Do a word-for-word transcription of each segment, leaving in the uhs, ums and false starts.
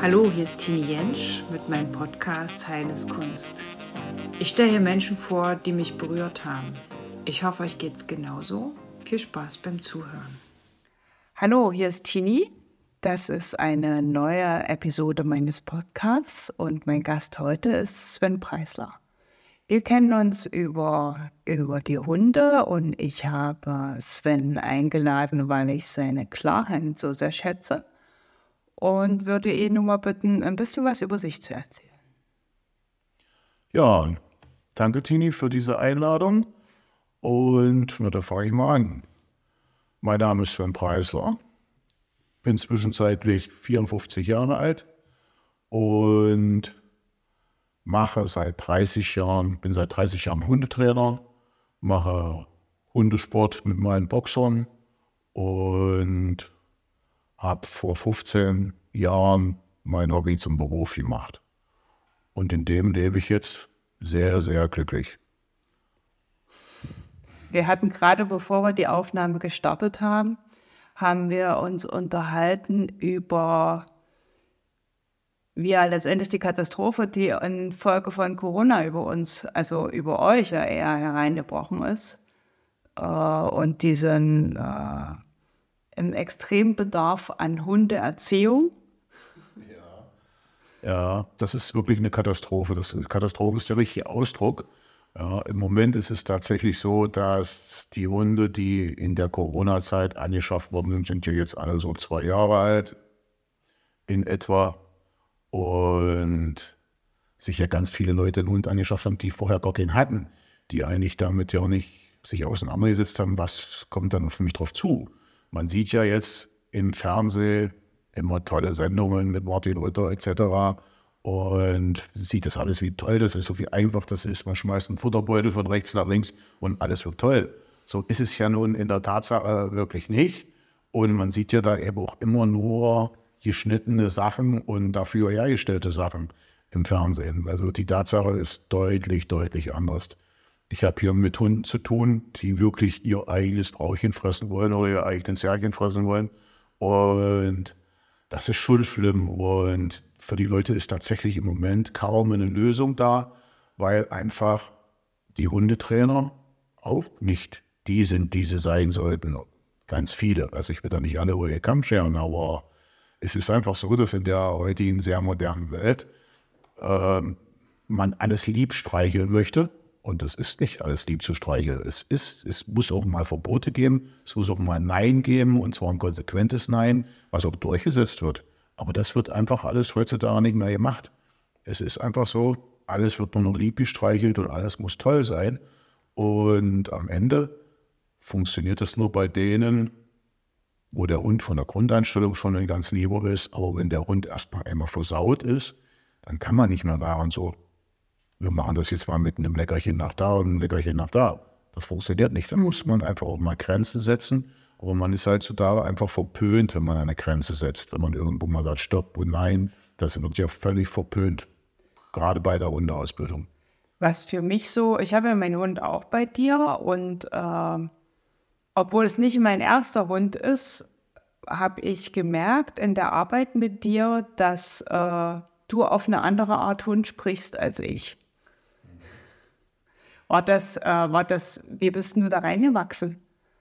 Hallo, hier ist Tini Jentsch mit meinem Podcast Heilnis Kunst. Ich stelle hier Menschen vor, die mich berührt haben. Ich hoffe, euch geht's genauso. Viel Spaß beim Zuhören. Hallo, hier ist Tini. Das ist eine neue Episode meines Podcasts und mein Gast heute ist Sven Preisler. Wir kennen uns über, über die Hunde und ich habe Sven eingeladen, weil ich seine Klarheit so sehr schätze und würde ihn nur mal bitten, ein bisschen was über sich zu erzählen. Ja, danke Tini für diese Einladung und na, da fange ich mal an. Mein Name ist Sven Preisler, bin zwischenzeitlich vierundfünfzig Jahre alt und mache seit dreißig Jahren, bin seit dreißig Jahren Hundetrainer, mache Hundesport mit meinen Boxern und habe vor fünfzehn Jahren mein Hobby zum Beruf gemacht. Und in dem lebe ich jetzt sehr, sehr glücklich. Wir hatten gerade, bevor wir die Aufnahme gestartet haben, haben wir uns unterhalten über, wie ja letztendlich die Katastrophe, die infolge von Corona über uns, also über euch ja eher hereingebrochen ist, äh, und diesen äh, im Extrembedarf an Hundeerziehung. Ja. ja, das ist wirklich eine Katastrophe. Das ist, Katastrophe ist der richtige Ausdruck. Ja, im Moment ist es tatsächlich so, dass die Hunde, die in der Corona-Zeit angeschafft worden sind, sind ja jetzt alle so zwei Jahre alt in etwa. Und sich ja ganz viele Leute einen Hund angeschafft haben, die vorher gar keinen hatten, die eigentlich damit ja auch nicht sich auseinandergesetzt haben, was kommt dann auf mich drauf zu. Man sieht ja jetzt im Fernsehen immer tolle Sendungen mit Martin Rütter et cetera und sieht das alles, wie toll das ist, so wie einfach das ist. Man schmeißt einen Futterbeutel von rechts nach links und alles wird toll. So ist es ja nun in der Tatsache wirklich nicht. Und man sieht ja da eben auch immer nur geschnittene Sachen und dafür hergestellte Sachen im Fernsehen. Also die Tatsache ist deutlich, deutlich anders. Ich habe hier mit Hunden zu tun, die wirklich ihr eigenes Frauchen fressen wollen oder ihr eigenes Herrchen fressen wollen. Und das ist schon schlimm. Und für die Leute ist tatsächlich im Moment kaum eine Lösung da, weil einfach die Hundetrainer auch nicht die sind, die sie sein sollten. Ganz viele. Also ich will da nicht alle über den Kamm scheren, aber es ist einfach so, dass in der heutigen sehr modernen Welt äh, man alles lieb streicheln möchte. Und es ist nicht alles lieb zu streicheln. Es ist, es muss auch mal Verbote geben, es muss auch mal Nein geben, und zwar ein konsequentes Nein, was auch durchgesetzt wird. Aber das wird einfach alles heutzutage nicht mehr gemacht. Es ist einfach so, alles wird nur noch lieb gestreichelt und alles muss toll sein. Und am Ende funktioniert das nur bei denen, wo der Hund von der Grundeinstellung schon ein ganz lieber ist. Aber wenn der Hund erstmal einmal versaut ist, dann kann man nicht mehr sagen, so, wir machen das jetzt mal mit einem Leckerchen nach da und einem Leckerchen nach da. Das funktioniert nicht. Da muss man einfach auch mal Grenzen setzen. Aber man ist heutzutage einfach verpönt, wenn man eine Grenze setzt. Wenn man irgendwo mal sagt, stopp und nein, das wird ja völlig verpönt. Gerade bei der Hundeausbildung. Was für mich so, ich habe ja meinen Hund auch bei dir und äh, obwohl es nicht mein erster Hund ist, habe ich gemerkt in der Arbeit mit dir, dass äh, du auf eine andere Art Hund sprichst als ich. War das, äh, war das, wie bist du da reingewachsen?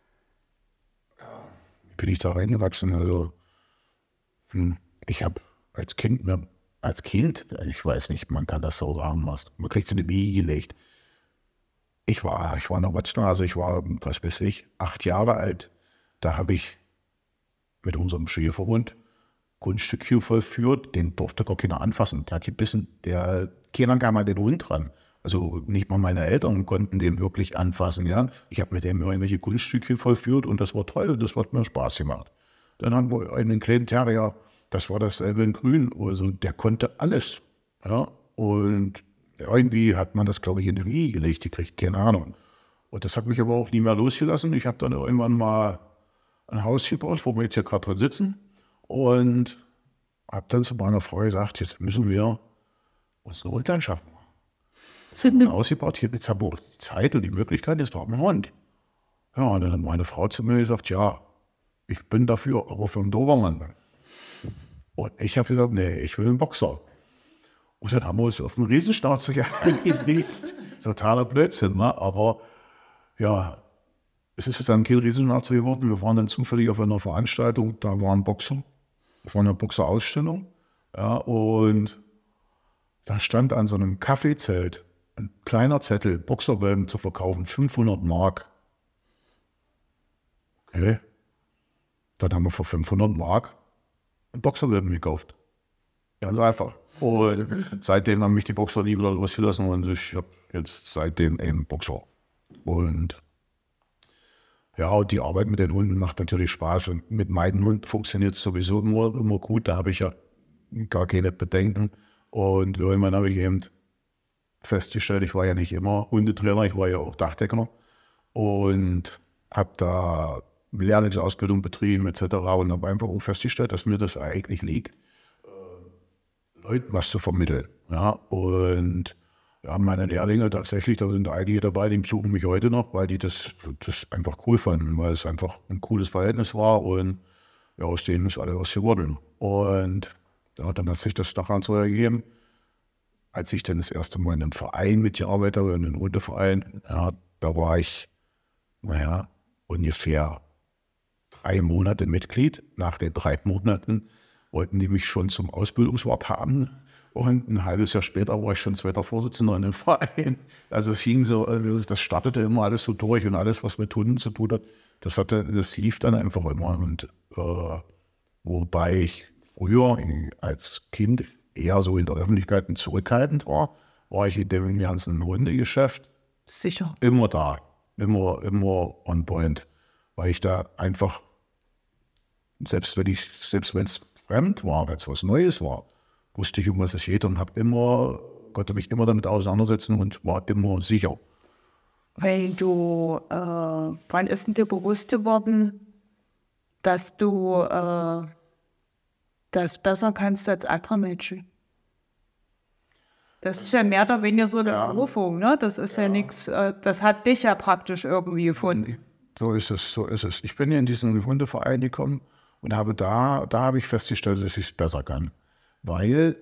Wie bin ich da reingewachsen? Also, hm, ich habe als Kind, mir, als Kind, ich weiß nicht, man kann das so sagen, was, man kriegt es in die Wiege gelegt. Ich war, ich war noch Watznase, ich war, was weiß ich, acht Jahre alt. Da habe ich mit unserem Schäferhund Kunststückchen vollführt, den durfte gar keiner anfassen. Der hat gebissen, der, keiner kam an den Hund ran. Also nicht mal meine Eltern konnten den wirklich anfassen, ja. Ich habe mit dem irgendwelche Kunststückchen vollführt und das war toll, das hat mir Spaß gemacht. Dann haben wir einen kleinen Terrier, das war dasselbe in Grün, also der konnte alles, ja. Und irgendwie hat man das, glaube ich, in die Wiege gelegt, die kriegt keine Ahnung. Und das hat mich aber auch nie mehr losgelassen. Ich habe dann irgendwann mal ein Haus gebaut, wo wir jetzt hier gerade drin sitzen, und habe dann zu meiner Frau gesagt, jetzt müssen wir uns einen Hund anschaffen. Jetzt haben wir ausgebaut, hier, jetzt haben wir auch die Zeit und die Möglichkeit, jetzt brauchen wir einen Hund. Ja, und dann hat meine Frau zu mir gesagt, ja, ich bin dafür, aber für einen Dobermann. Und ich habe gesagt, nee, ich will einen Boxer. Und dann haben wir uns auf einen Riesenschnauzer gelegt. Totaler Blödsinn, ne? Aber ja, es ist dann kein Riesenschnauzer geworden. Wir waren dann zufällig auf einer Veranstaltung, da war ein Boxer. Das war eine Boxerausstellung. Ja, und da stand an so einem Kaffeezelt ein kleiner Zettel, Boxerwelpen zu verkaufen, fünfhundert Mark. Okay. Dann haben wir für fünfhundert Mark einen Boxerwelpen gekauft. Ganz einfach. Und seitdem haben mich die Boxer nie wieder losgelassen und ich habe jetzt seitdem eben Boxer. Und ja, und die Arbeit mit den Hunden macht natürlich Spaß. Und mit meinen Hunden funktioniert es sowieso immer, immer gut. Da habe ich ja gar keine Bedenken. Und irgendwann habe ich eben festgestellt, ich war ja nicht immer Hundetrainer, ich war ja auch Dachdecker. Und habe da Lehrlingsausbildung betrieben et cetera. Und habe einfach auch festgestellt, dass mir das eigentlich liegt, äh, Leuten was zu vermitteln. Ja, und ja, meine Lehrlinge tatsächlich, da sind einige dabei, die besuchen mich heute noch, weil die das, das einfach cool fanden, weil es einfach ein cooles Verhältnis war und ja, aus denen ist alles was geworden. Und ja, dann hat sich das nachher so ergeben, als ich dann das erste Mal in einem Verein mitgearbeitet habe, in einem Hundeverein, ja, da war ich, naja, ungefähr drei Monate Mitglied. Nach den drei Monaten wollten die mich schon zum Ausbildungswart haben. Und ein halbes Jahr später war ich schon zweiter Vorsitzender in dem Verein. Also es ging so, das startete immer alles so durch und alles, was mit Hunden zu tun hat, das hatte, das lief dann einfach immer. Und äh, wobei ich früher als Kind eher so in der Öffentlichkeit zurückhaltend war, war ich in dem ganzen Hundegeschäft Sicher. immer da, immer, immer on point, weil ich da einfach, selbst wenn ich, selbst wenn es fremd war, wenn es was Neues war, wusste ich, um was es geht und habe immer, konnte mich immer damit auseinandersetzen und war immer sicher. Weil du, äh, wann ist denn dir bewusst geworden, dass du äh, das besser kannst als andere Menschen? Das ist ja mehr oder weniger so eine Ja. Berufung, ne? Das ist ja, ja nichts, äh, das hat dich ja praktisch irgendwie gefunden. So ist es, so ist es. Ich bin ja in diesen Hundeverein gekommen und habe da, da habe ich festgestellt, dass ich es besser kann. Weil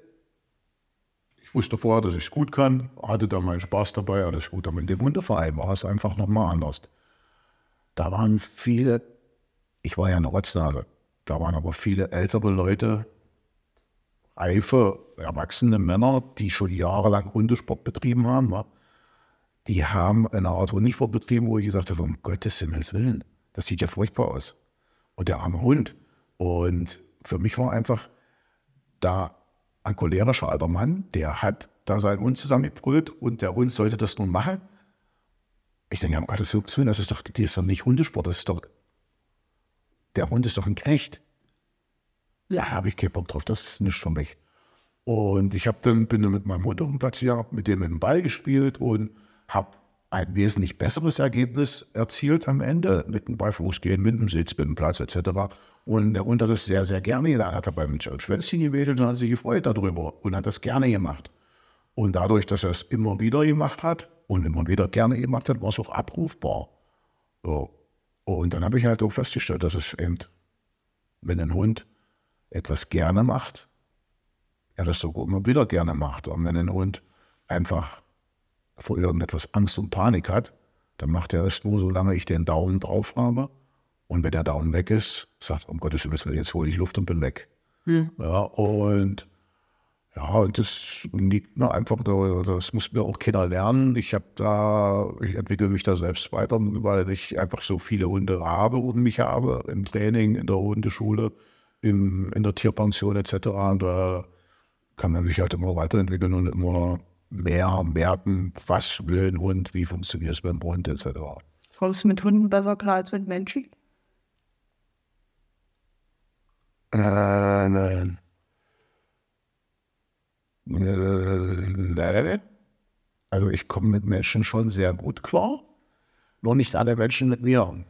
ich wusste vorher, dass ich es gut kann, hatte da meinen Spaß dabei, alles gut. Aber in dem Hundeverein war es einfach nochmal anders. Da waren viele, ich war ja eine Rotznase, da waren aber viele ältere Leute, reife, erwachsene Männer, die schon jahrelang Hundesport betrieben haben. Die haben eine Art Hundesport betrieben, wo ich gesagt habe, um Gottes Himmels Willen, das sieht ja furchtbar aus. Und der arme Hund. Und für mich war einfach da ein cholerischer alter Mann, der hat da seinen Hund zusammengebrüllt und der Hund sollte das nun machen. Ich denke, um Gottes Willen, das ist doch, das ist doch nicht Hundesport, das ist doch, der Hund ist doch ein Knecht. Ja, habe ich keinen Bock drauf, das ist nicht für mich. Und ich habe dann, bin dann mit meinem Hund auf dem Platz gehabt, mit dem mit dem Ball gespielt und habe ein wesentlich besseres Ergebnis erzielt am Ende, mit dem Beifuß gehen, mit dem Sitz, mit dem Platz et cetera. Und der Hund hat das sehr, sehr gerne getan. Hat er beim Schwänzchen gewedelt und hat sich gefreut darüber und hat das gerne gemacht. Und dadurch, dass er es immer wieder gemacht hat und immer wieder gerne gemacht hat, war es auch abrufbar. So. Und dann habe ich halt auch festgestellt, dass es eben, wenn ein Hund etwas gerne macht, er das sogar immer wieder gerne macht. Und wenn ein Hund einfach vor irgendetwas Angst und Panik hat, dann macht er es nur, solange ich den Daumen drauf habe. Und wenn der Daumen weg ist, sagt er, um Gottes Willen, jetzt hole ich Luft und bin weg. Hm. Ja, und ja, und das liegt mir einfach, das muss mir auch keiner lernen. Ich habe da, ich entwickle mich da selbst weiter, weil ich einfach so viele Hunde habe und mich habe im Training, in der Hundeschule, im, in der Tierpension et cetera. Und da kann man sich halt immer weiterentwickeln und immer mehr merken, was will ein Hund, wie funktioniert es beim Hund et cetera. Kommst du mit Hunden besser klar als mit Menschen? Äh, nein. Äh, also ich komme mit Menschen schon sehr gut klar, nur nicht alle Menschen mit mir.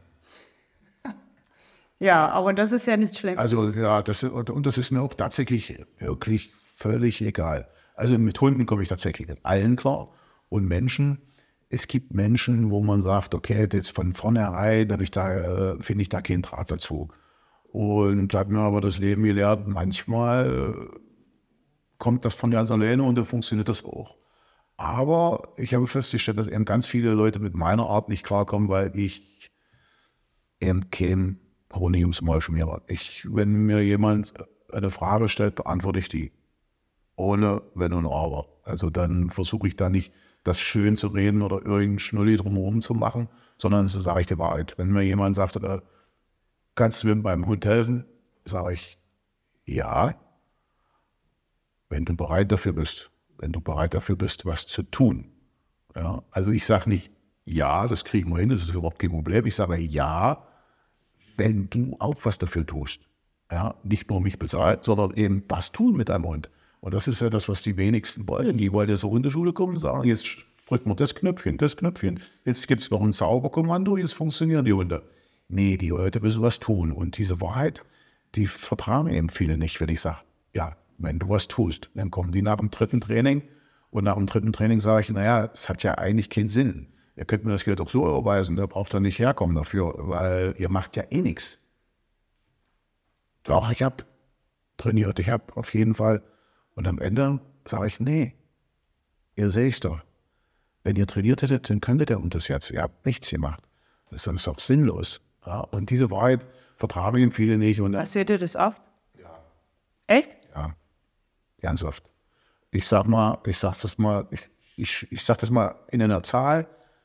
Ja, aber das ist ja nicht schlecht. Also ja, das, und das ist mir auch tatsächlich wirklich völlig egal. Also mit Hunden komme ich tatsächlich mit allen klar. Und Menschen, es gibt Menschen, wo man sagt, okay, jetzt von vornherein habe ich da, äh, finde ich da keinen Draht dazu. Und hat mir aber das Leben gelehrt, manchmal kommt das von ganz alleine und dann funktioniert das auch. Aber ich habe festgestellt, dass eben ganz viele Leute mit meiner Art nicht klarkommen, weil ich eben kein Honig ums Maul schmiere. Ich, wenn mir jemand eine Frage stellt, beantworte ich die. Ohne Wenn und Aber. Also dann versuche ich da nicht, das schön zu reden oder irgendeinen Schnulli drumherum zu machen, sondern so sage ich die Wahrheit. Wenn mir jemand sagt, äh, kannst du mir beim Hund helfen, sage ich, ja, wenn du bereit dafür bist. Wenn du bereit dafür bist, was zu tun. Ja, also ich sage nicht, ja, das kriegen wir hin, das ist überhaupt kein Problem. Ich sage ja, wenn du auch was dafür tust. Ja, nicht nur mich bezahlt, sondern eben was tun mit deinem Hund. Und das ist ja das, was die wenigsten wollen. Die wollen ja zur Hundeschule kommen und sagen, jetzt drückt man das Knöpfchen, das Knöpfchen. Jetzt gibt es noch ein Zauberkommando, jetzt funktionieren die Hunde. Nee, die Leute müssen was tun. Und diese Wahrheit, die vertragen eben viele nicht, wenn ich sage, ja, wenn du was tust. Dann kommen die nach dem dritten Training und nach dem dritten Training sage ich, naja, es hat ja eigentlich keinen Sinn. Ihr könnt mir das Geld auch so überweisen, da braucht ihr nicht herkommen dafür, weil ihr macht ja eh nichts. Doch, ich habe trainiert, ich habe auf jeden Fall. Und am Ende sage ich, nee, ihr seht es doch. Wenn ihr trainiert hättet, dann könntet ihr das jetzt. Ihr habt nichts gemacht. Das ist auch sinnlos. Ja, und diese Wahrheit vertragen viele nicht. Und passiert dir das oft? Ja. Echt? Ja, ganz oft. Ich sag mal, ich sag das mal, ich, ich, ich sag das mal in einer Zahl,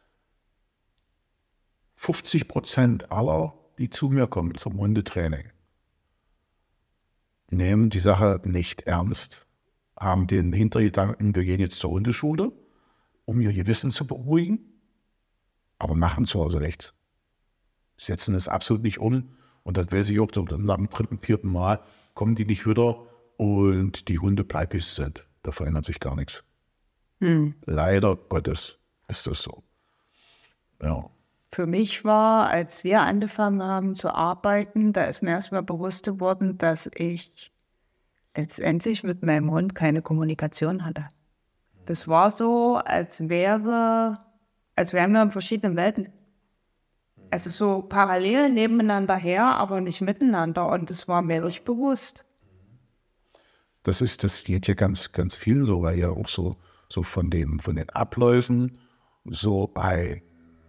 fünfzig Prozent aller, die zu mir kommen zum Hundetraining, nehmen die Sache nicht ernst, haben den Hintergedanken, wir gehen jetzt zur Hundeschule, um ihr Gewissen zu beruhigen, aber machen zu Hause nichts. Setzen es absolut nicht um und das weiß ich auch, nach dem dritten, vierten Mal kommen die nicht wieder und die Hunde bleiben, wie sie sind. Da verändert sich gar nichts. Hm. Leider Gottes ist das so. Ja. Für mich war, als wir angefangen haben zu arbeiten, da ist mir erstmal bewusst geworden, dass ich letztendlich mit meinem Hund keine Kommunikation hatte. Das war so, als wäre, als wären wir in verschiedenen Welten. Also so parallel nebeneinander her, aber nicht miteinander. Und das war mir nicht bewusst. Das ist, das geht ja ganz, ganz viel so, weil ja auch so, so von dem, von den Abläufen so bei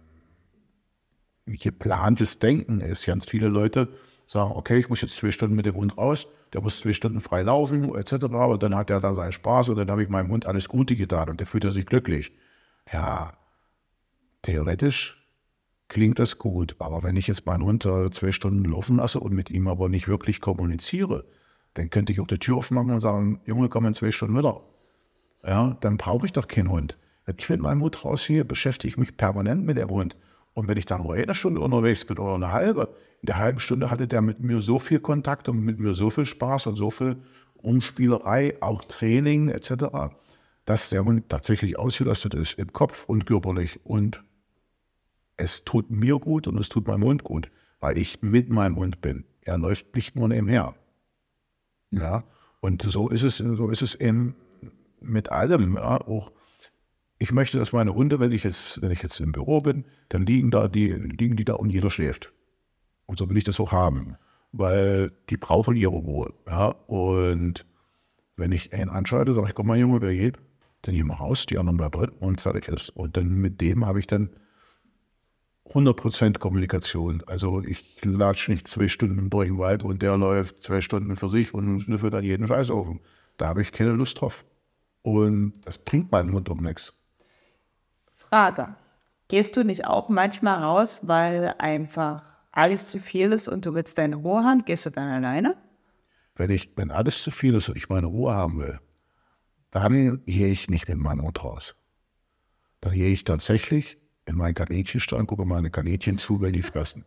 geplantes Denken ist. Ganz viele Leute sagen, okay, ich muss jetzt zwei Stunden mit dem Hund raus, der muss zwei Stunden frei laufen, et cetera. Und dann hat er da seinen Spaß und dann habe ich meinem Hund alles Gute getan und der fühlt sich glücklich. Ja, theoretisch klingt das gut, aber wenn ich jetzt meinen Hund äh, zwei Stunden laufen lasse und mit ihm aber nicht wirklich kommuniziere, dann könnte ich auch die Tür aufmachen und sagen, Junge, komm in zwei Stunden wieder. Ja, dann brauche ich doch keinen Hund. Wenn ich mit meinem Hund rausgehe, beschäftige ich mich permanent mit dem Hund. Und wenn ich dann nur eine Stunde unterwegs bin oder eine halbe, in der halben Stunde hatte der mit mir so viel Kontakt und mit mir so viel Spaß und so viel Umspielerei, auch Training et cetera, dass der Hund tatsächlich ausgelastet ist, im Kopf und körperlich. Und es tut mir gut und es tut meinem Hund gut, weil ich mit meinem Hund bin. Er läuft nicht nur nebenher. Ja, und so ist es, so ist es eben mit allem. Ja, auch ich möchte, dass meine Hunde, wenn ich jetzt, wenn ich jetzt im Büro bin, dann liegen da die, liegen die da und jeder schläft. Und so will ich das auch haben, weil die brauchen ihre Ruhe. Ja, und wenn ich einen anschalte, sage ich, komm mal Junge, wer geht? Dann gehen wir raus, die anderen bleiben drin und fertig ist. Und dann mit dem habe ich dann hundert Prozent Kommunikation. Also ich latsche nicht zwei Stunden durch den Wald und der läuft zwei Stunden für sich und schnüffelt dann jeden Scheiß auf. Da habe ich keine Lust drauf. Und das bringt meinen Hund um nichts. Frage. Gehst du nicht auch manchmal raus, weil einfach alles zu viel ist und du willst deine Ruhe haben? Gehst du dann alleine? Wenn, ich, wenn alles zu viel ist und ich meine Ruhe haben will, dann gehe ich nicht mit meinem Hund raus. Dann gehe ich tatsächlich in meinen Kaninchenstall und gucke meine Kaninchen zu, wenn die fressen.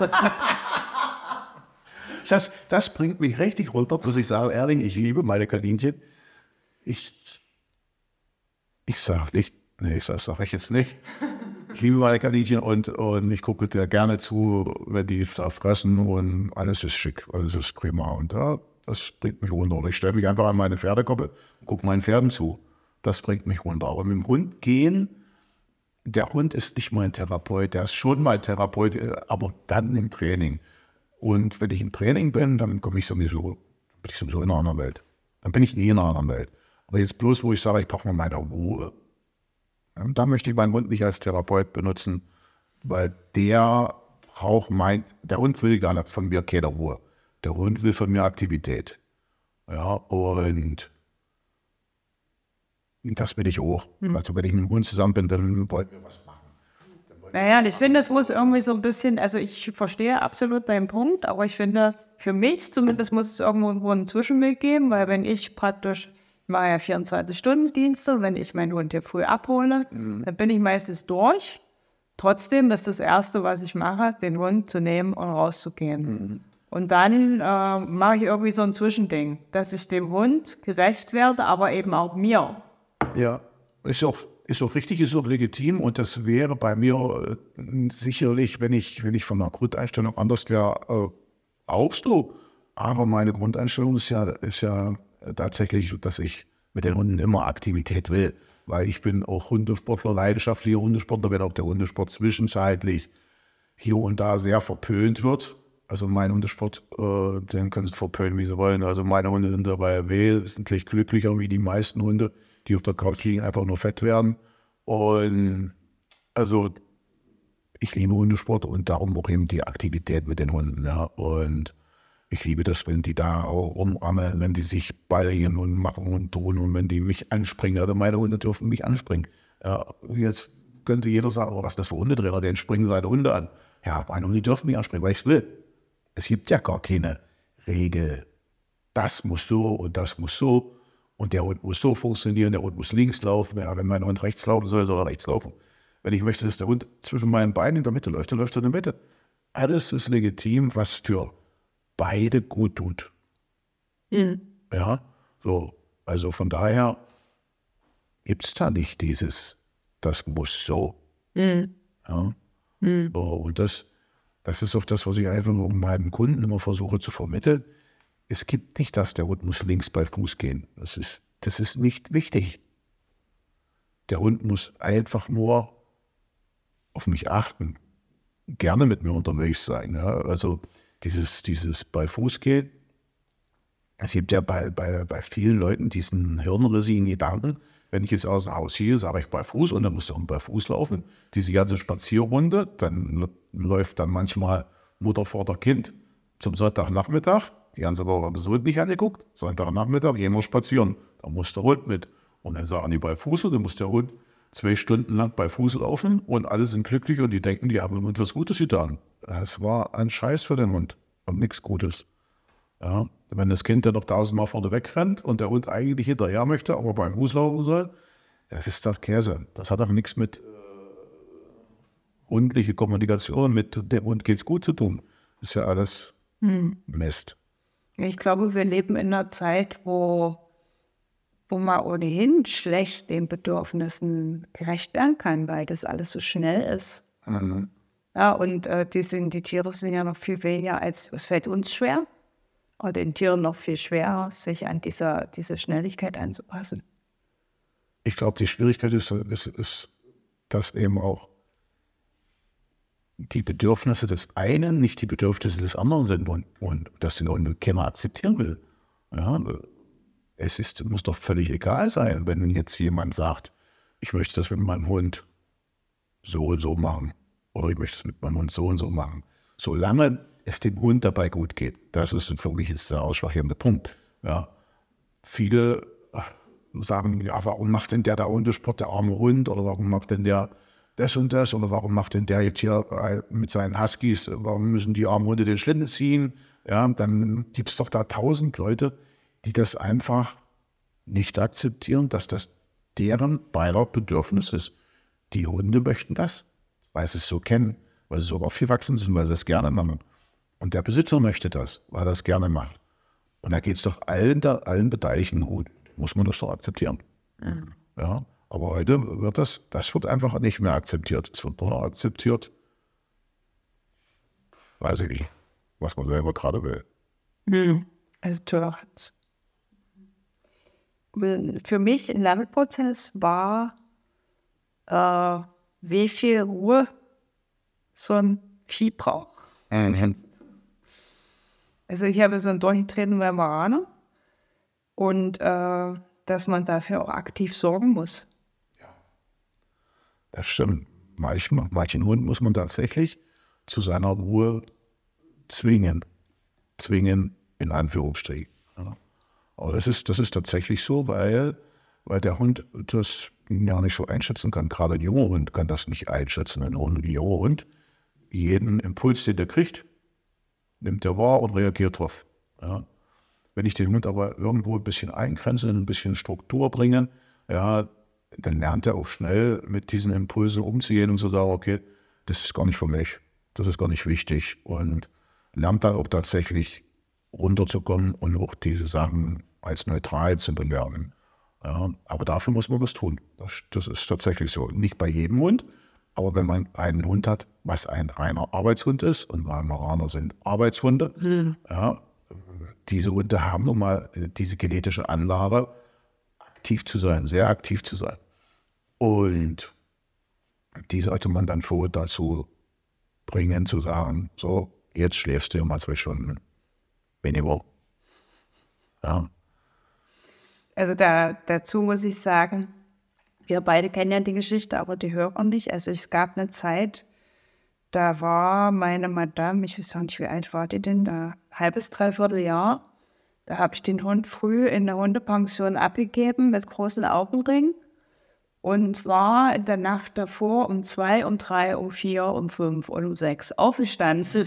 das, das bringt mich richtig runter, muss ich sagen, ehrlich, ich liebe meine Kaninchen. Ich, ich sage nicht, nee, das sage ich jetzt nicht. Ich liebe meine Kaninchen und, und ich gucke dir gerne zu, wenn die da fressen und alles ist schick, alles ist prima. Und ja, das bringt mich runter. Ich stelle mich einfach an meine Pferdekoppel und gucke meinen Pferden zu. Das bringt mich runter. Aber mit dem Hund gehen, der Hund ist nicht mein Therapeut, der ist schon mein Therapeut, aber dann im Training. Und wenn ich im Training bin, dann komme ich sowieso, bin ich sowieso in einer anderen Welt. Dann bin ich nie in einer anderen Welt. Aber jetzt bloß, wo ich sage, ich brauche mal meine Ruhe, ja, da möchte ich meinen Hund nicht als Therapeut benutzen, weil der braucht mein, der Hund will gar nicht von mir keine Ruhe. Der Hund will von mir Aktivität. Ja, und das will ich auch. Hm. Also wenn ich mit dem Hund zusammen bin, dann wollen wir was machen. Naja, ich finde, es muss irgendwie so ein bisschen, also ich verstehe absolut deinen Punkt, aber ich finde, für mich zumindest muss es irgendwo einen Zwischenweg geben, weil wenn ich praktisch, ich mache ja vierundzwanzig-Stunden-Dienste, wenn ich meinen Hund hier früh abhole, mhm. dann bin ich meistens durch. Trotzdem ist das Erste, was ich mache, den Hund zu nehmen und rauszugehen. Mhm. Und dann äh, mache ich irgendwie so ein Zwischending, dass ich dem Hund gerecht werde, aber eben auch mir. Ja, ist auch, ist auch richtig, ist auch legitim und das wäre bei mir äh, sicherlich, wenn ich, wenn ich von der Grundeinstellung anders wäre, äh, auch so. Aber meine Grundeinstellung ist ja, ist ja tatsächlich, dass ich mit den Hunden immer Aktivität will, weil ich bin auch Hundesportler, leidenschaftlicher Hundesportler, wenn auch der Hundesport zwischenzeitlich hier und da sehr verpönt wird. Also mein Hundesport, äh, den können sie verpönen, wie sie wollen. Also meine Hunde sind dabei wesentlich glücklicher wie die meisten Hunde, die auf der Couch liegen, einfach nur fett werden. Und also ich liebe Hundesport und darum auch eben die Aktivität mit den Hunden. Ja. Und ich liebe das, wenn die da auch rumrammeln, wenn die sich ballen und machen und tun und wenn die mich anspringen. Also meine Hunde dürfen mich anspringen. Ja, jetzt könnte jeder sagen, oh, was ist das für Hundetrainer, den springen seine Hunde an. Ja, meine Hunde dürfen mich anspringen, weil ich es will. Es gibt ja gar keine Regel. Das muss so und das muss so. Und der Hund muss so funktionieren, der Hund muss links laufen. Ja, wenn mein Hund rechts laufen soll, soll er rechts laufen. Wenn ich möchte, dass der Hund zwischen meinen Beinen in der Mitte läuft, dann läuft er in der Mitte. Alles ist legitim, was für beide gut tut. Mhm. Ja, so. Also von daher gibt es da nicht dieses, das muss so. Mhm. Ja. Mhm. So, und das, das ist auch das, was ich einfach meinen Kunden immer versuche zu vermitteln. Es gibt nicht das, der Hund muss links bei Fuß gehen. Das ist, das ist nicht wichtig. Der Hund muss einfach nur auf mich achten, gerne mit mir unterwegs sein. Ja? Also dieses, dieses bei Fuß gehen, es gibt ja bei, bei, bei vielen Leuten diesen hirnrissigen Gedanken, wenn ich jetzt aus dem Haus gehe, sage ich bei Fuß und dann muss der Hund bei Fuß laufen. Diese ganze Spazierrunde, dann läuft dann manchmal Mutter, Vater, Kind zum Sonntagnachmittag. Die ganze Woche haben sie den Hund nicht angeguckt. Sonntagnachmittag gehen wir spazieren. Da muss der Hund mit. Und dann sagen die bei Fuß und dann muss der Hund zwei Stunden lang bei Fuß laufen und alle sind glücklich und die denken, die haben dem Hund was Gutes getan. Das war ein Scheiß für den Hund und nichts Gutes. Ja, wenn das Kind dann noch tausendmal vorne wegrennt und der Hund eigentlich hinterher möchte, aber bei Fuß laufen soll, das ist doch Käse. Das hat doch nichts mit äh, hundliche Kommunikation, mit dem Hund geht's gut zu tun. Das ist ja alles hm. Mist. Ich glaube, wir leben in einer Zeit, wo, wo man ohnehin schlecht den Bedürfnissen gerecht werden kann, weil das alles so schnell ist. Mhm. Ja, und äh, die, sind, die Tiere sind ja noch viel weniger als, es fällt uns schwer, und den Tieren noch viel schwerer, sich an dieser, diese Schnelligkeit anzupassen. Ich glaube, die Schwierigkeit ist, ist, ist, dass eben auch die Bedürfnisse des einen nicht die Bedürfnisse des anderen sind und, und das den Hund keiner akzeptieren will. Ja, es ist, muss doch völlig egal sein, wenn jetzt jemand sagt, ich möchte das mit meinem Hund so und so machen oder ich möchte es mit meinem Hund so und so machen. Solange es dem Hund dabei gut geht, das ist für mich jetzt der ausschlaggebende Punkt. Ja, viele sagen, ja, warum macht denn der da Hundesport, der arme Hund, oder warum macht denn der das und das, oder warum macht denn der jetzt hier mit seinen Huskies, warum müssen die armen Hunde den Schlitten ziehen? Ja, dann gibt es doch da tausend Leute, die das einfach nicht akzeptieren, dass das deren beider Bedürfnis ist. Die Hunde möchten das, weil sie es so kennen, weil sie so aufgewachsen sind, weil sie es gerne machen. Und der Besitzer möchte das, weil er es gerne macht. Und da geht es doch allen, allen Beteiligten gut. Muss man das doch akzeptieren. Mhm. Ja. Aber heute wird das, das wird einfach nicht mehr akzeptiert. Es wird nur akzeptiert, weiß ich nicht, was man selber gerade will. Hm. Also Toleranz. Für mich ein Lernprozess war, äh, wie viel Ruhe so ein Vieh braucht. Mhm. Also ich habe so einen durchgetretenen Weimaraner und äh, dass man dafür auch aktiv sorgen muss. Das stimmt. Manchmal, manchen Hund muss man tatsächlich zu seiner Ruhe zwingen. Zwingen in Anführungsstrichen. Ja. Aber das ist, das ist tatsächlich so, weil, weil der Hund das ja nicht so einschätzen kann. Gerade ein junger Hund kann das nicht einschätzen. Ein Hund, ein junger Hund, jeden Impuls, den der kriegt, nimmt er wahr und reagiert drauf. Ja. Wenn ich den Hund aber irgendwo ein bisschen eingrenze, ein bisschen Struktur bringe, ja, dann lernt er auch schnell mit diesen Impulsen umzugehen und zu sagen, okay, das ist gar nicht für mich, das ist gar nicht wichtig und lernt dann auch tatsächlich runterzukommen und auch diese Sachen als neutral zu bewerten. Ja, aber dafür muss man was tun. Das, das ist tatsächlich so. Nicht bei jedem Hund, aber wenn man einen Hund hat, was ein reiner Arbeitshund ist, und Weimaraner sind Arbeitshunde, mhm. ja, diese Hunde haben nun mal diese genetische Anlage, aktiv zu sein, sehr aktiv zu sein. Und die sollte man dann schon dazu bringen, zu sagen, so, jetzt schläfst du ja mal zwei Stunden weniger. Ja. Also da, dazu muss ich sagen, wir beide kennen ja die Geschichte, aber die hören nicht. Also es gab eine Zeit, da war meine Madame, ich weiß nicht, wie alt war die denn, da halbes, dreiviertel Jahr, da habe ich den Hund früh in der Hundepension abgegeben mit großen Augenringen und war in der Nacht davor um zwei, um drei, um vier, um fünf und um sechs aufgestanden.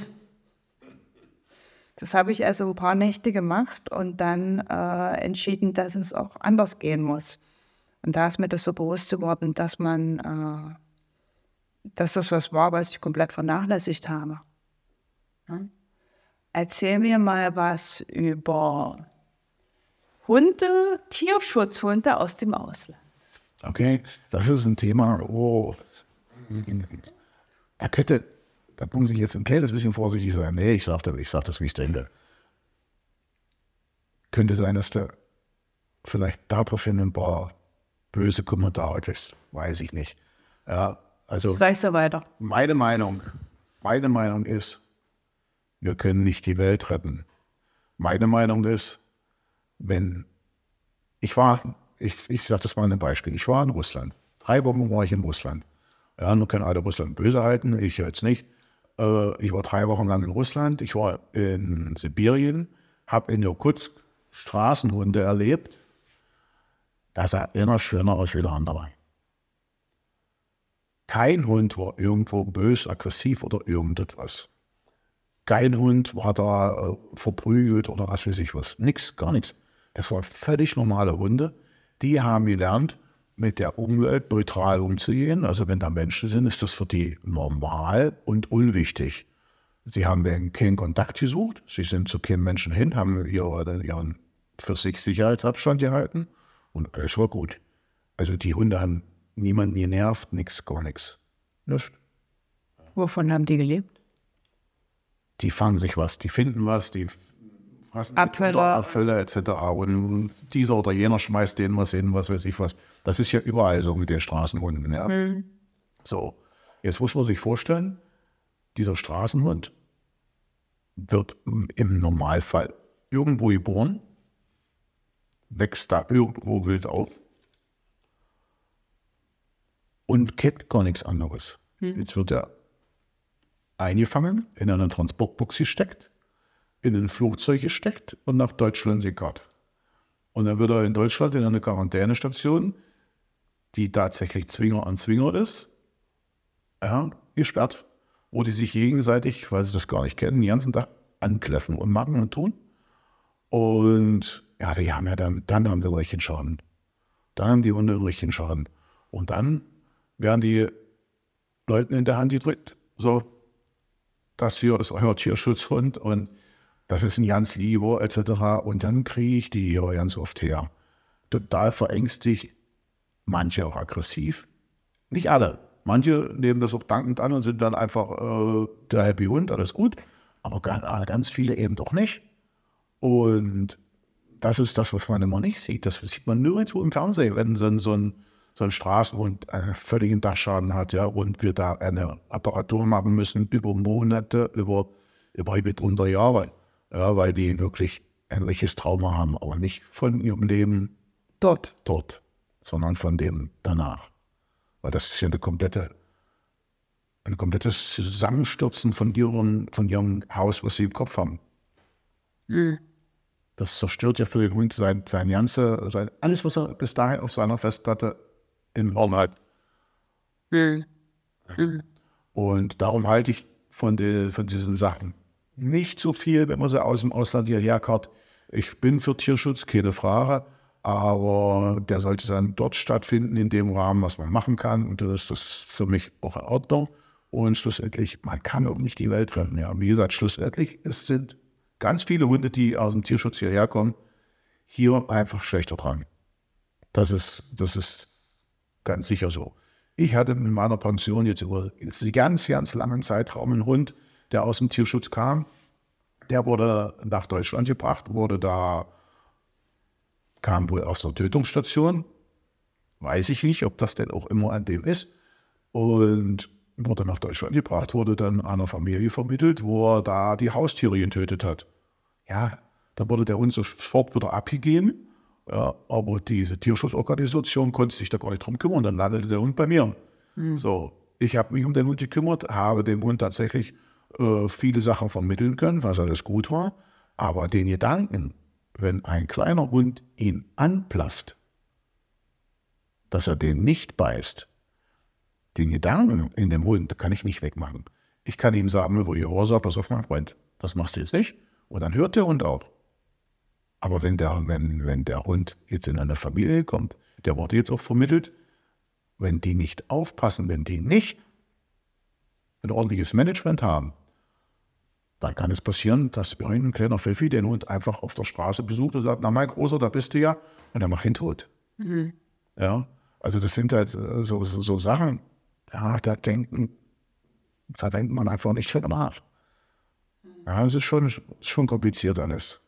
Das habe ich also ein paar Nächte gemacht und dann äh, entschieden, dass es auch anders gehen muss. Und da ist mir das so bewusst geworden, dass man, äh, dass das was war, was ich komplett vernachlässigt habe. Ja? Erzähl mir mal was über Hunde, Tierschutzhunde aus dem Ausland. Okay, das ist ein Thema, oh, er könnte, da muss ich jetzt ein kleines bisschen vorsichtig sein. Nee, ich sage das, ich sag das, wie ich denke. Könnte sein, dass du vielleicht daraufhin ein paar böse Kommentare kriegst. Weiß ich nicht. Ja, also ich weiß ja weiter. Meine Meinung, meine Meinung ist, wir können nicht die Welt retten. Meine Meinung ist, wenn, ich war, ich, ich sage das mal ein Beispiel, ich war in Russland. Drei Wochen war ich in Russland. Ja, nur kann alle Russland böse halten, ich jetzt nicht. Äh, ich war drei Wochen lang in Russland, ich war in Sibirien, habe in Irkutsk Straßenhunde erlebt. Das sah immer schöner aus wie der andere. Kein Hund war irgendwo bös, aggressiv oder irgendetwas. Kein Hund war da äh, verprügelt oder was weiß ich was. Nix, gar nichts. Das waren völlig normale Hunde. Die haben gelernt, mit der Umwelt neutral umzugehen. Also wenn da Menschen sind, ist das für die normal und unwichtig. Sie haben keinen Kontakt gesucht. Sie sind zu keinem Menschen hin, haben ihren, ihren für sich Sicherheitsabstand gehalten. Und alles war gut. Also die Hunde haben niemanden genervt, nichts, gar nichts. Nichts. Wovon haben die gelebt? Die fangen sich was, die finden was, die fressen Abfälle. Abfälle et cetera. Und dieser oder jener schmeißt denen was hin, was weiß ich was. Das ist ja überall so mit den Straßenhunden. Ja? Mhm. So, jetzt muss man sich vorstellen, dieser Straßenhund wird im Normalfall irgendwo geboren, wächst da irgendwo wild auf und kennt gar nichts anderes. Mhm. Jetzt wird er eingefangen, in eine Transportbox gesteckt, in ein Flugzeug gesteckt und nach Deutschland gekarrt. Und dann wird er in Deutschland in eine Quarantänestation, die tatsächlich Zwinger an Zwinger ist, ja, gesperrt, wo die sich gegenseitig, weil sie das gar nicht kennen, den ganzen Tag ankläffen und machen und tun. Und ja, die haben ja dann, dann haben sie einen richtigen Schaden. Dann haben die Hunde einen richtigen Schaden. Und dann werden die Leuten in der Hand gedrückt, so, das hier ist euer Tierschutzhund und das ist ein ganz lieber et cetera. Und dann kriege ich die hier ganz oft her. Total verängstigt, manche auch aggressiv. Nicht alle. Manche nehmen das auch dankend an und sind dann einfach äh, der Happy Hund, alles gut. Aber ganz, ganz viele eben doch nicht. Und das ist das, was man immer nicht sieht. Das sieht man nirgendwo im Fernsehen, wenn so ein, so ein, so ein Straßenhund einen völligen Dachschaden hat, ja, und wir da eine Apparatur machen müssen über Monate, über, über mitunter Jahre. ja, weil die wirklich ein richtiges Trauma haben, aber nicht von ihrem Leben Dort. dort, sondern von dem danach. Weil das ist ja eine komplette, ein komplettes Zusammenstürzen von ihrem, von ihrem Haus, was sie im Kopf haben. Mhm. Das zerstört ja für den Hund sein, sein ganze, sein, alles, was er bis dahin auf seiner Festplatte im Raum hat. Mhm. Mhm. Und darum halte ich von, die, von diesen Sachen nicht so viel, wenn man sie aus dem Ausland hierher kommt. Ich bin für Tierschutz, keine Frage, aber der sollte dann dort stattfinden, in dem Rahmen, was man machen kann. Und das ist das für mich auch in Ordnung. Und schlussendlich, man kann auch nicht die Welt retten. Ja, wie gesagt, schlussendlich, es sind ganz viele Hunde, die aus dem Tierschutz hierher kommen, hier einfach schlechter dran. Das ist, das ist ganz sicher so. Ich hatte in meiner Pension jetzt über jetzt einen ganz, ganz langen Zeitraum einen Hund, der aus dem Tierschutz kam. Der wurde nach Deutschland gebracht, wurde da, kam wohl aus der Tötungsstation. Weiß ich nicht, ob das denn auch immer an dem ist. Und wurde nach Deutschland gebracht, wurde dann einer Familie vermittelt, wo er da die Haustiere getötet hat. Ja, da wurde der Hund sofort wieder abgegeben. Ja, aber diese Tierschutzorganisation konnte sich da gar nicht drum kümmern. Dann landete der Hund bei mir. Mhm. So, ich habe mich um den Hund gekümmert, habe dem Hund tatsächlich äh, viele Sachen vermitteln können, was alles gut war. Aber den Gedanken, wenn ein kleiner Hund ihn anplasst, dass er den nicht beißt, den Gedanken in dem Hund kann ich nicht wegmachen. Ich kann ihm sagen, wo ihr Ohr sagt, pass auf, mein Freund, das machst du jetzt nicht. Und dann hört der Hund auf. Aber wenn der, wenn, wenn der Hund jetzt in eine Familie kommt, der wurde jetzt auch vermittelt, wenn die nicht aufpassen, wenn die nicht ein ordentliches Management haben, dann kann es passieren, dass ein kleiner Pfiffi den Hund einfach auf der Straße besucht und sagt, na mein Großer, da bist du ja, und er macht ihn tot. Mhm. Ja, also das sind halt so, so, so Sachen, ja, da denken, da denkt man einfach nicht drüber nach. Ja, es ist schon, ist schon kompliziert alles.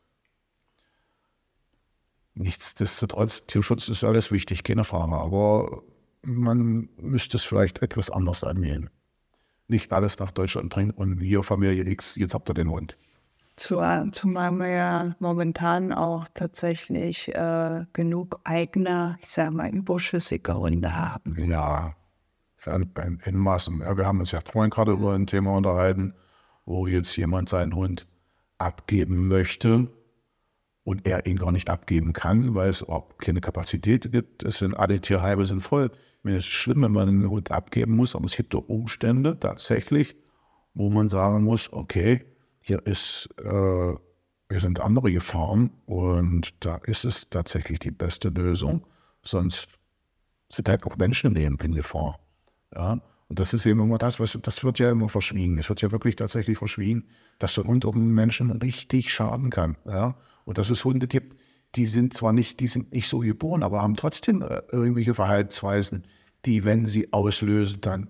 Nichtsdestotrotz, Tierschutz ist alles wichtig, keine Frage, aber man müsste es vielleicht etwas anders angehen. Nicht alles nach Deutschland bringen und hier Familie X, jetzt habt ihr den Hund. Zumal wir ja momentan auch tatsächlich äh, genug eigene, ich sage mal, überschüssige Hunde haben. Ja, in, in Maßen. Ja, wir haben uns ja vorhin gerade über ein Thema unterhalten, wo jetzt jemand seinen Hund abgeben möchte und er ihn gar nicht abgeben kann, weil es auch keine Kapazität gibt. Es sind alle Tierheime sind voll. Ich meine, es ist schlimm, wenn man einen Hund abgeben muss, aber es gibt doch Umstände tatsächlich, wo man sagen muss, okay, hier ist, äh, wir sind andere Gefahren und da ist es tatsächlich die beste Lösung. Sonst sind halt auch Menschenleben in Gefahr. Ja? Und das ist eben immer das, was, das wird ja immer verschwiegen. Es wird ja wirklich tatsächlich verschwiegen, dass der Hund auch einem Menschen richtig schaden kann. Ja? Und dass es Hunde gibt, die sind zwar nicht, die sind nicht so geboren, aber haben trotzdem äh, irgendwelche Verhaltensweisen, die, wenn sie auslösen, dann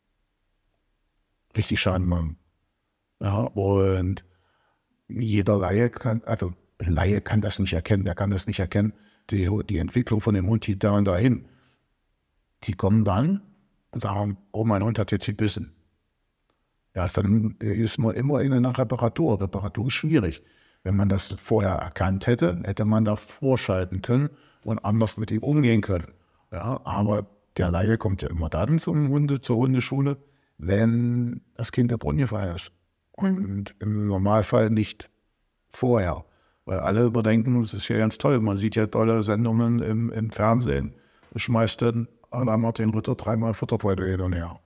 richtig Schaden machen. Ja, und jeder Laie kann, also Laie kann das nicht erkennen, der kann das nicht erkennen. Die, die Entwicklung von dem Hund geht da und dahin. Die kommen dann und sagen, oh, mein Hund hat jetzt gebissen. Ja, dann ist man immer in einer Reparatur. Reparatur ist schwierig. Wenn man das vorher erkannt hätte, hätte man da vorschalten können und anders mit ihm umgehen können. Ja, aber der Laie kommt ja immer dann zum Hunde, zur Hundeschule, wenn das Kind der Brunnen gefallen ist. Und im Normalfall nicht vorher. Weil alle überdenken, das ist ja ganz toll. Man sieht ja tolle Sendungen im, im Fernsehen. Da schmeißt dann Anna Martin Rütter dreimal Futterbeutel hin und her.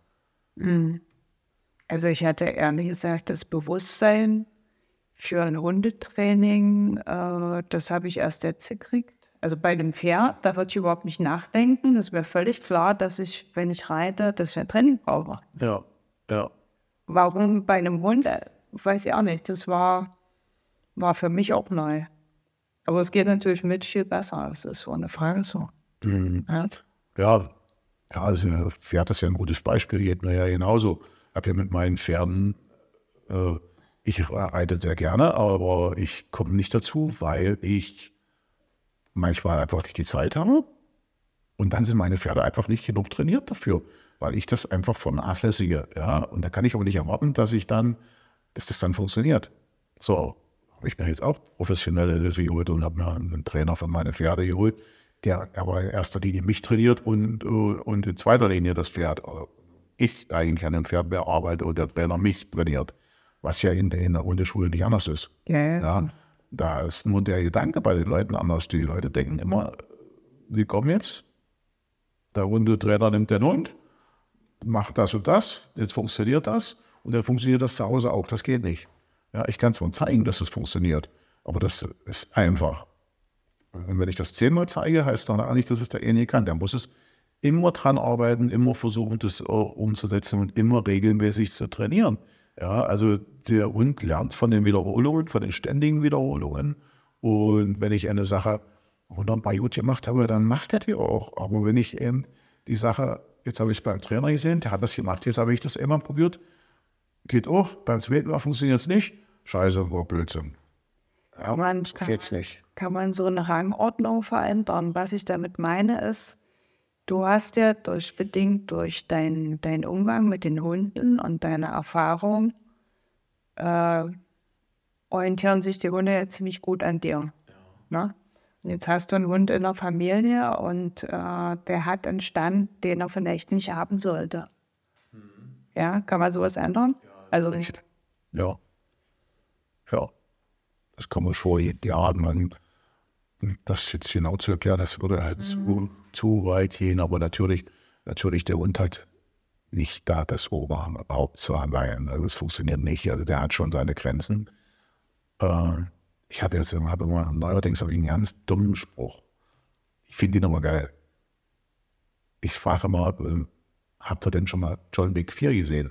Also ich hatte ehrlich gesagt das Bewusstsein für ein Hundetraining, äh, das habe ich erst jetzt gekriegt. Also bei dem Pferd, da würde ich überhaupt nicht nachdenken. Das wäre völlig klar, dass ich, wenn ich reite, dass ich ein Training brauche. Ja, ja. Warum bei einem Hund, weiß ich auch nicht. Das war, war für mich auch neu. Aber es geht natürlich mit viel besser. Das ist so eine Frage so. Mhm. Ja, ja, also ein Pferd ist ja ein gutes Beispiel, geht mir ja genauso. Ich habe ja mit meinen Pferden, äh, ich reite sehr gerne, aber ich komme nicht dazu, weil ich manchmal einfach nicht die Zeit habe. Und dann sind meine Pferde einfach nicht genug trainiert dafür, weil ich das einfach vernachlässige. Ja? Und da kann ich aber nicht erwarten, dass ich dann, dass das dann funktioniert. So, habe ich mir jetzt auch professionelle Hilfe geholt und habe mir einen Trainer für meine Pferde geholt, der aber in erster Linie mich trainiert und, und in zweiter Linie das Pferd. Also ich eigentlich an dem Pferd mehr arbeite und der Trainer mich trainiert, was ja in der, in der Hundeschule nicht anders ist. Ja, ja. Ja, da ist nur der Gedanke bei den Leuten anders. Die Leute denken immer, die kommen jetzt, der Hundetrainer nimmt den Hund, macht das und das, jetzt funktioniert das und dann funktioniert das zu Hause auch. Das geht nicht. Ja, ich kann zwar zeigen, dass es funktioniert, aber das ist einfach. Und wenn ich das zehnmal zeige, heißt das nicht, dass es derjenige kann. Der muss es immer dran arbeiten, immer versuchen, das umzusetzen und immer regelmäßig zu trainieren. Ja, also der Hund lernt von den Wiederholungen, von den ständigen Wiederholungen. Und wenn ich eine Sache hundertmal gut gemacht habe, dann macht er die auch. Aber wenn ich eben die Sache, jetzt habe ich es beim Trainer gesehen, der hat das gemacht, jetzt habe ich das immer probiert, geht auch, beim zweiten Mal funktioniert es nicht, scheiße, war Blödsinn. Ja, Man das kann, geht's nicht. kann man so eine Rangordnung verändern. Was ich damit meine ist, du hast ja durch, bedingt durch deinen dein Umgang mit den Hunden und deine Erfahrung, äh, orientieren sich die Hunde ja ziemlich gut an dir. Ne? Und jetzt hast du einen Hund in der Familie und äh, der hat einen Stand, den er vielleicht nicht haben sollte. Ja, kann man sowas ändern? Also nicht. Ja. Ja. Das kann man schon, ja, man, das jetzt genau zu erklären, das würde halt mhm. zu, zu weit gehen, aber natürlich, natürlich der Hund hat nicht da das Oberhaupt zu haben, also das funktioniert nicht, also der hat schon seine Grenzen. Äh, ich habe jetzt hab immer, neuerdings habe ich einen ganz dummen Spruch. Ich finde ihn immer geil. Ich frage mal, äh, habt ihr denn schon mal John Wick vier gesehen?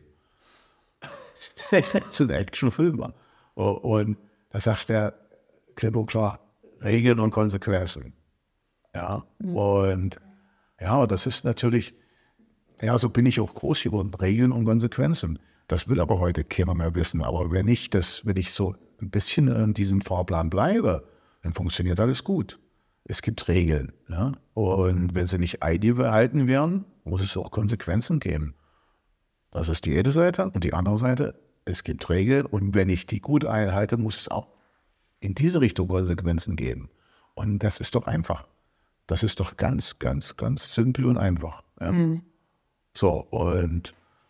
Das ist ein Actionfilm. Und da sagt er klipp und klar, Regeln und Konsequenzen. Ja, mhm. und ja, das ist natürlich, ja, so bin ich auch groß geworden, Regeln und Konsequenzen. Das will aber heute keiner mehr wissen. Aber wenn ich das, wenn ich so ein bisschen in diesem Fahrplan bleibe, dann funktioniert alles gut. Es gibt Regeln. Ja? Und wenn sie nicht eingehalten werden, muss es auch Konsequenzen geben. Das ist die eine Seite. Und die andere Seite, es gibt Regeln. Und wenn ich die gut einhalte, muss es auch in diese Richtung Konsequenzen geben. Und das ist doch einfach. Das ist doch ganz, ganz, ganz simpel und einfach. Ja? Mhm. So, und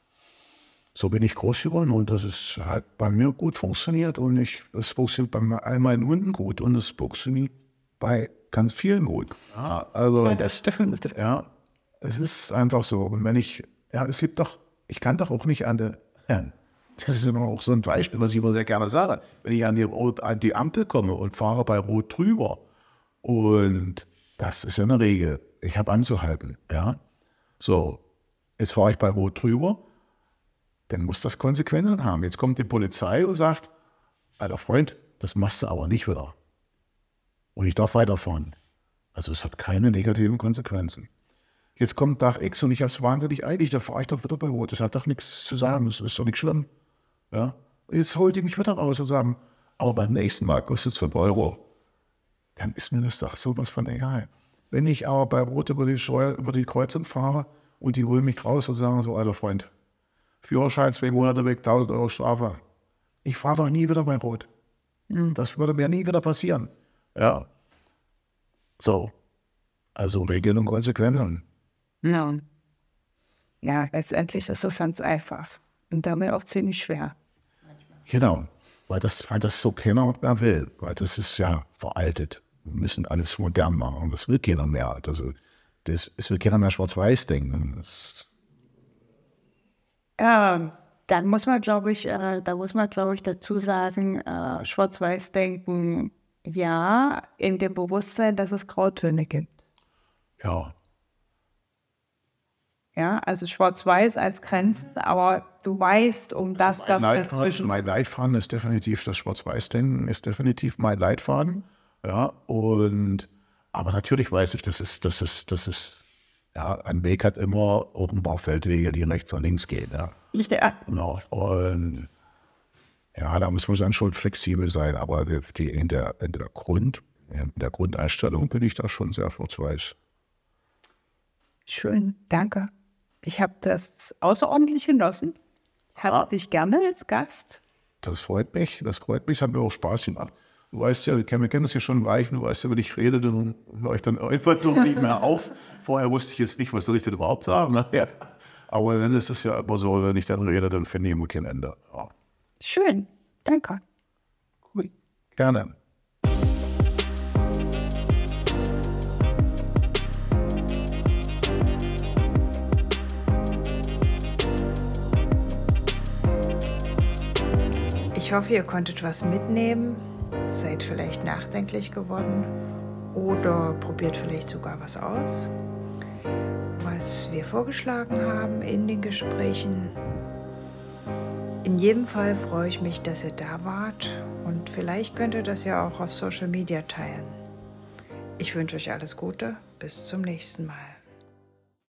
so bin ich groß geworden und das ist, hat bei mir gut funktioniert und ich, das funktioniert bei all meinen Hunden gut und es funktioniert bei ganz vielen gut. Ja, also, ja, das stimmt. Ja, es ist einfach so. Und wenn ich, ja, es gibt doch, ich kann doch auch nicht an der, ja, das ist immer auch so ein Beispiel, was ich immer sehr gerne sage, wenn ich an die, Rot, an die Ampel komme und fahre bei Rot drüber und das ist ja eine Regel, ich habe anzuhalten, ja. So, jetzt fahre ich bei Rot drüber, dann muss das Konsequenzen haben. Jetzt kommt die Polizei und sagt, alter Freund, das machst du aber nicht wieder. Und ich darf weiterfahren. Also es hat keine negativen Konsequenzen. Jetzt kommt Tag X und ich habe es wahnsinnig eilig, da fahre ich doch wieder bei Rot. Das hat doch nichts zu sagen, das ist doch nicht schlimm. Ja? Jetzt holt die mich wieder raus und sagen, aber beim nächsten Mal kostet es fünf Euro. Dann ist mir das doch sowas von egal. Wenn ich aber bei Rot über die, Steuer, über die Kreuzung fahre und die holen mich raus und sagen so, alter Freund, Führerschein, zwei Monate weg, tausend Euro Strafe. Ich fahre doch nie wieder bei Rot. Mhm. Das würde mir nie wieder passieren. Ja. So. Also Regeln und Konsequenzen. Ja. Ja, letztendlich ist das ganz einfach. Und damit auch ziemlich schwer. Genau. Weil das, weil das so keiner mehr will. Weil das ist ja veraltet. Wir müssen alles modern machen. Und das will keiner mehr. Also, das, es will keiner mehr schwarz-weiß denken. Das Ja, dann muss man, glaube ich, äh, da muss man, glaube ich, dazu sagen, äh, Schwarz-Weiß-Denken, ja, in dem Bewusstsein, dass es Grautöne gibt. Ja. Ja, also Schwarz-Weiß als Grenzen, aber du weißt um das, was dazwischen Mein Leitfaden ist definitiv, das Schwarz-Weiß-Denken ist definitiv mein Leitfaden. Ja, und, aber natürlich weiß ich, das ist, das ist, das ist, ja, ein Weg hat immer offenbar Feldwege, die rechts und links gehen. Ja. Ja. Genau. Und ja, da muss man dann schon flexibel sein, aber die, in, der, in, der Grund, in der Grundeinstellung bin ich da schon sehr schwarz-weiß. Schön, danke. Ich habe das außerordentlich genossen. Ich habe ja. dich gerne als Gast. Das freut mich, das freut mich, es hat mir auch Spaß gemacht. du weißt ja, wir kennen das ja schon Weichen, du weißt ja, wenn ich rede, dann höre ich dann irgendwann doch nicht mehr auf. Vorher wusste ich jetzt nicht, was soll ich denn überhaupt sagen. Nachher. Aber dann ist es ja immer so, wenn ich dann rede, dann finde ich immer kein Ende. Ja. Schön, danke. Cool. Gerne. Ich hoffe, ihr konntet was mitnehmen, seid vielleicht nachdenklich geworden oder probiert vielleicht sogar was aus, was wir vorgeschlagen haben in den Gesprächen. In jedem Fall freue ich mich, dass ihr da wart und vielleicht könnt ihr das ja auch auf Social Media teilen. Ich wünsche euch alles Gute, bis zum nächsten Mal.